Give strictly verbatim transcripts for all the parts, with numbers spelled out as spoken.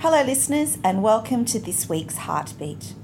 Hello listeners and welcome to this week's Heartbeat.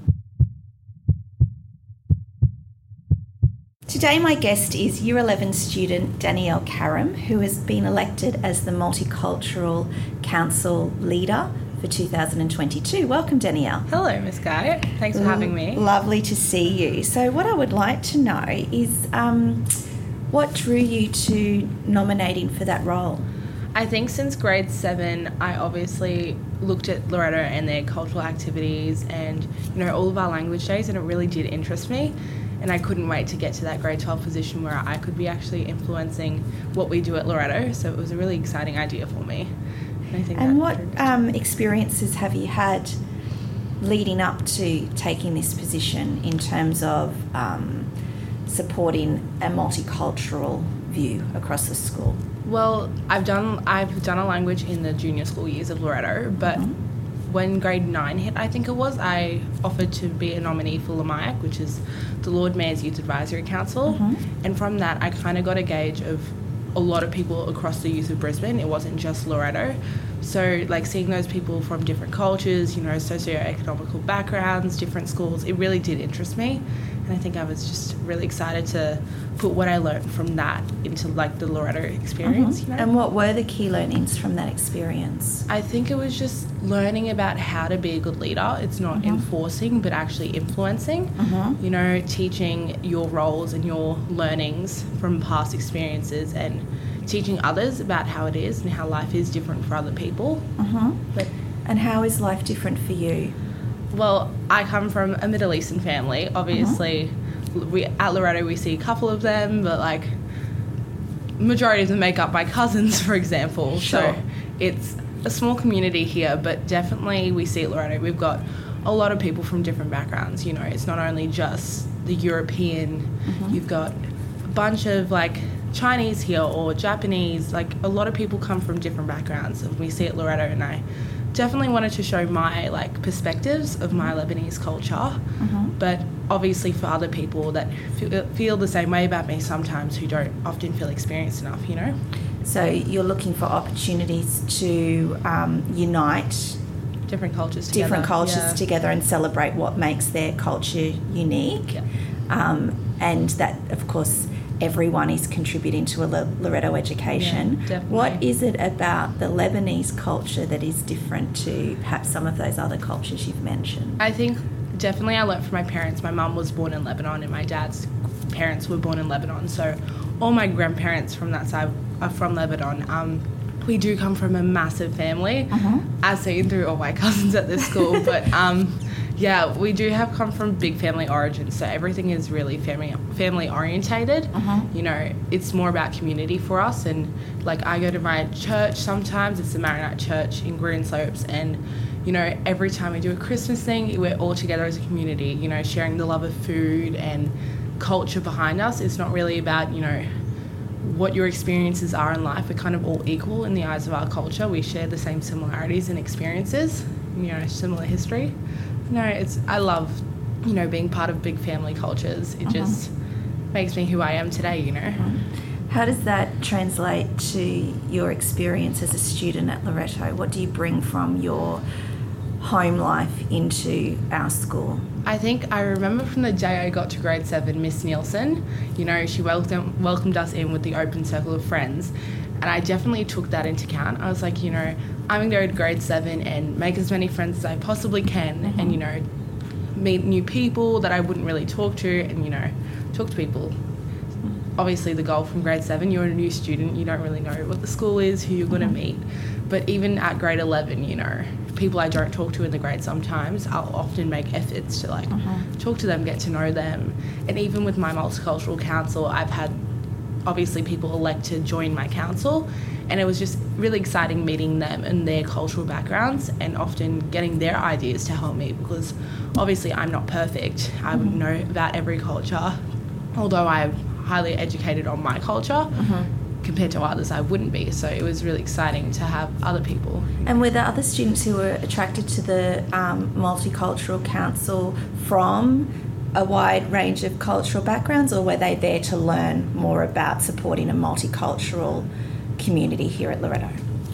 Today my guest is Year eleven student Danielle Karam, who has been elected as the Multicultural Council Leader for two thousand twenty-two. Welcome, Danielle. Hello, Miss Guy. Thanks for having me. Lovely to see you. So what I would like to know is um, what drew you to nominating for that role? I think since grade seven, I obviously looked at Loreto and their cultural activities and, you know, all of our language days, and it really did interest me. And I couldn't wait to get to that grade twelve position where I could be actually influencing what we do at Loreto. So it was a really exciting idea for me. And, I think and what um, experiences have you had leading up to taking this position in terms of um, supporting a multicultural view across the school? Well, I've done I've done a language in the junior school years of Loreto, but mm-hmm. when grade nine hit, I think it was, I offered to be a nominee for LMIAC, which is the Lord Mayor's Youth Advisory Council. Mm-hmm. And from that, I kind of got a gauge of a lot of people across the youth of Brisbane. It wasn't just Loreto. So, like, seeing those people from different cultures, you know, socio-economical backgrounds, different schools, it really did interest me. And I think I was just really excited to put what I learned from that into, like, the Loreto experience. Mm-hmm. You know? And what were the key learnings from that experience? I think it was just learning about how to be a good leader. It's not mm-hmm. enforcing, but actually influencing. Mm-hmm. You know, teaching your roles and your learnings from past experiences and teaching others about how it is and how life is different for other people. Mm-hmm. But and how is life different for you? Well, I come from a Middle Eastern family. Obviously, mm-hmm. we at Loreto we see a couple of them, but like majority of them make up my cousins, for example. Sure. So it's a small community here, but definitely we see at Loreto we've got a lot of people from different backgrounds. You know, it's not only just the European. Mm-hmm. You've got a bunch of like Chinese here or Japanese. Like a lot of people come from different backgrounds, and we see at Loreto, and I definitely wanted to show my like perspectives of my Lebanese culture, mm-hmm. but obviously for other people that feel, feel the same way about me sometimes, who don't often feel experienced enough, you know. So you're looking for opportunities to um, unite different cultures together. different cultures yeah. together and celebrate what makes their culture unique, yeah. um, and that of course everyone is contributing to a Loreto education. Yeah, definitely. What is it about the Lebanese culture that is different to perhaps some of those other cultures you've mentioned? I think definitely I learnt from my parents. My mum was born in Lebanon and my dad's parents were born in Lebanon. So all my grandparents from that side are from Lebanon. Um, we do come from a massive family, uh-huh. as seen through all my cousins at this school. but um, yeah, we do have come from big family origins, so everything is really family family orientated. Uh-huh. You know, it's more about community for us. And like I go to my church sometimes. It's the Maronite Church in Greenslopes, and you know, every time we do a Christmas thing, we're all together as a community. You know, sharing the love of food and culture behind us. It's not really about, you know, what your experiences are in life. We're kind of all equal in the eyes of our culture. We share the same similarities and experiences, you know, similar history. No, it's I love, you know, being part of big family cultures. It uh-huh. just makes me who I am today, you know. Uh-huh. How does that translate to your experience as a student at Loreto? What do you bring from your home life into our school? I think I remember from the day I got to grade seven, Miss Nielsen, you know, she welcomed, welcomed us in with the open circle of friends. And I definitely took that into account. I was like, you know, I'm going to go to grade seven and make as many friends as I possibly can, mm-hmm. and, you know, meet new people that I wouldn't really talk to and, you know, talk to people. Obviously the goal from grade seven, you're a new student, you don't really know what the school is, who you're going to meet. But even at grade eleven, you know, people I don't talk to in the grade sometimes, I'll often make efforts to like uh-huh. talk to them, get to know them. And even with my multicultural council, I've had obviously people elect to join my council, and it was just really exciting meeting them and their cultural backgrounds and often getting their ideas to help me, because obviously I'm not perfect. I wouldn't know about every culture, although I'm highly educated on my culture. Uh-huh. Compared to others, I wouldn't be. So it was really exciting to have other people. And were there other students who were attracted to the um, Multicultural Council from a wide range of cultural backgrounds, or were they there to learn more about supporting a multicultural community here at Loreto?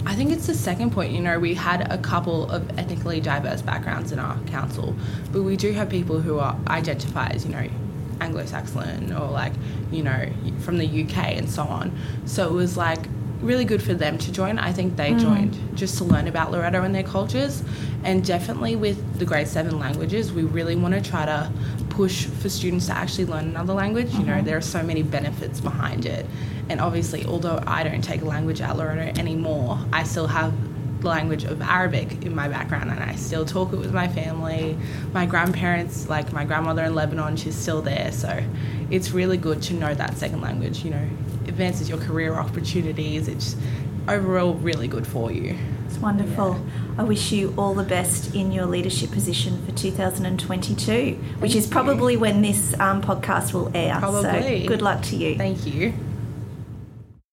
I think it's the second point. You know, we had a couple of ethnically diverse backgrounds in our council, but we do have people who are identify as, you know, Anglo-Saxon or like, you know, from the U K and so on. So it was like really good for them to join. I think they mm. joined just to learn about Loreto and their cultures. And definitely with the grade seven languages, we really want to try to push for students to actually learn another language. You mm-hmm. know, there are so many benefits behind it. And obviously, although I don't take a language at Loreto anymore, I still have the language of Arabic in my background, and I still talk it with my family. My grandparents, like my grandmother in Lebanon, she's still there. So it's really good to know that second language, you know, advances your career opportunities. It's overall really good for you. It's wonderful. Yeah. I wish you all the best in your leadership position for two thousand twenty-two, which Thank is probably you. when this um, podcast will air. Probably. So good luck to you. Thank you.